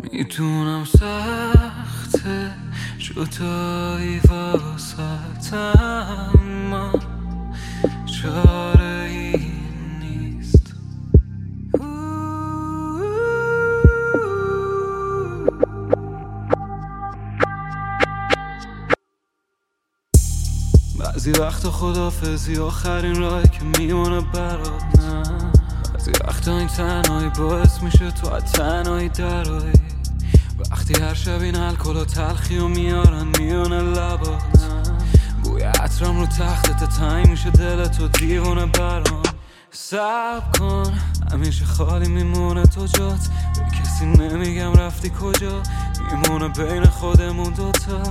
میدونم سخته جدایی واسط، اما چاره ای نیست. بعضی وقت خدافزی آخرین راهی که میمونه برات، نه بعضی وقتا این تنهایی باعث میشه تو از تنهایی درایی. وقتی هر شب این الکل و تلخی و میارن میونه لبات، بوی عطرم رو تختت تنگ میشه دلت و دیوونه برام. صبر کن همیشه خالی میمونه تو جات، به کسی نمیگم رفتی کجا، میمونه بین خودمون دوتا.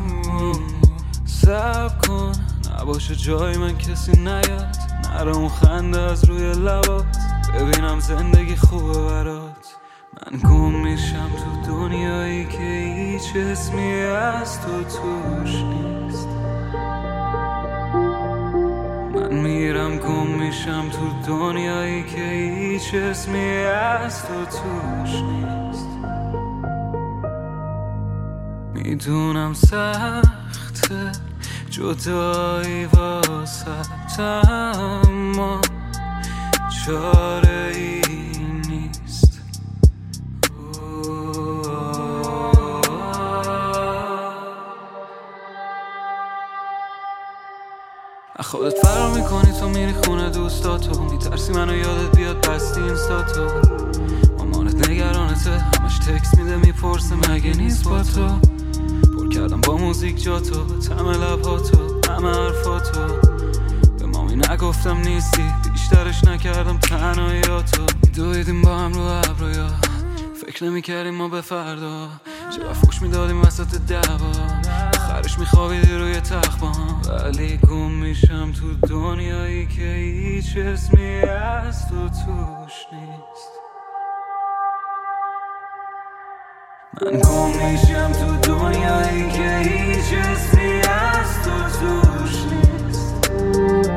صبر کن نباشه جای من کسی نیاد، نره اون خنده از روی لبات، ببینم زندگی خوبه برات. من گم میشم تو دنیایی که هیچ اسمی از تو توش نیست. من میرم گم میشم تو دنیایی که هیچ اسمی از تو توش نیست. میدونم سخته جدایی واسط، اما چاره ای نیست. خودت فرار میکنی تو میری خونه دوستاتو، میترسی منو یادت بیاد بستی اینستاتو. مامانت نگرانته همش تکس میده میپرسه مگه نیست با تو. پر کردم با موزیک جاتو، تم لباتو، همه حرفاتو. به مامی نگفتم نیستی، بیشترش نکردم تنهاییاتو. میدویدیم با هم رو ابرویا، فکر نمیکردیم ما به فردا. چرا فوش میدادیم وسط دعوا، آخرش میخوابیدی روی تخت با هم. ولی گم میشم تو دنیایی که هیچ اسمی از تو توش نیست. من گم میشم تو دنیایی که هیچ اسمی از تو توش نیست.